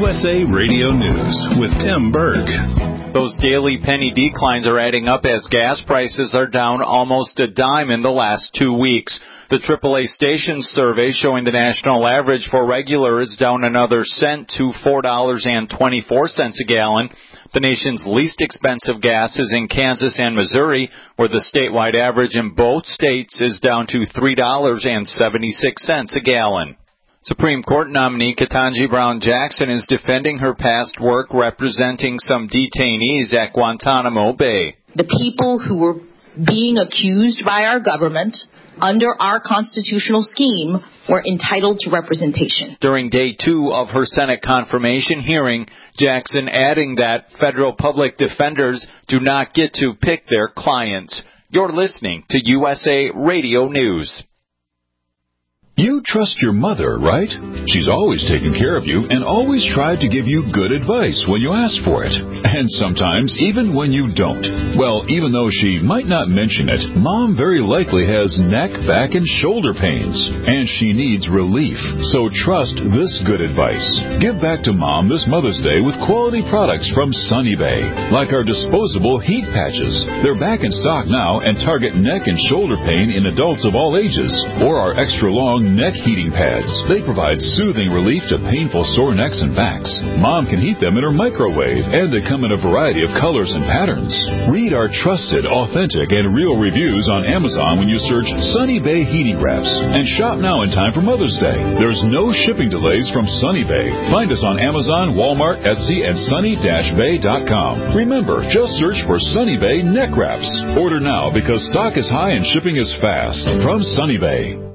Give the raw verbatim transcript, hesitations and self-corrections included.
S A Radio News with Tim Berg. Those daily penny declines are adding up as gas prices are down almost a dime in the last two weeks. The triple A Stations survey showing the national average for regular is down another cent to four dollars and twenty-four cents a gallon. The nation's least expensive gas is in Kansas and Missouri, where the statewide average in both states is down to three dollars and seventy-six cents a gallon. Supreme Court nominee Ketanji Brown Jackson is defending her past work representing some detainees at Guantanamo Bay. The people who were being accused by our government under our constitutional scheme were entitled to representation. During day two of her Senate confirmation hearing, Jackson adding that federal public defenders do not get to pick their clients. You're listening to U S A Radio News. You trust your mother, right? She's always taken care of you and always tried to give you good advice when you ask for it. And sometimes even when you don't. Well, even though she might not mention it, Mom very likely has neck, back, and shoulder pains. And she needs relief. So trust this good advice. Give back to Mom this Mother's Day with quality products from Sunny Bay. Like our disposable heat patches. They're back in stock now and target neck and shoulder pain in adults of all ages. Or our extra long neck heating pads. They provide soothing relief to painful sore necks and backs. Mom can heat them in her microwave, and they come in a variety of colors and patterns. Read our trusted, authentic, and real reviews on Amazon when you search Sunny Bay Heating Wraps. And shop now in time for Mother's Day. There's no shipping delays from Sunny Bay. Find us on Amazon, Walmart, Etsy, and sunny dash bay dot com. Remember, just search for Sunny Bay Neck Wraps. Order now because stock is high and shipping is fast. From Sunny Bay.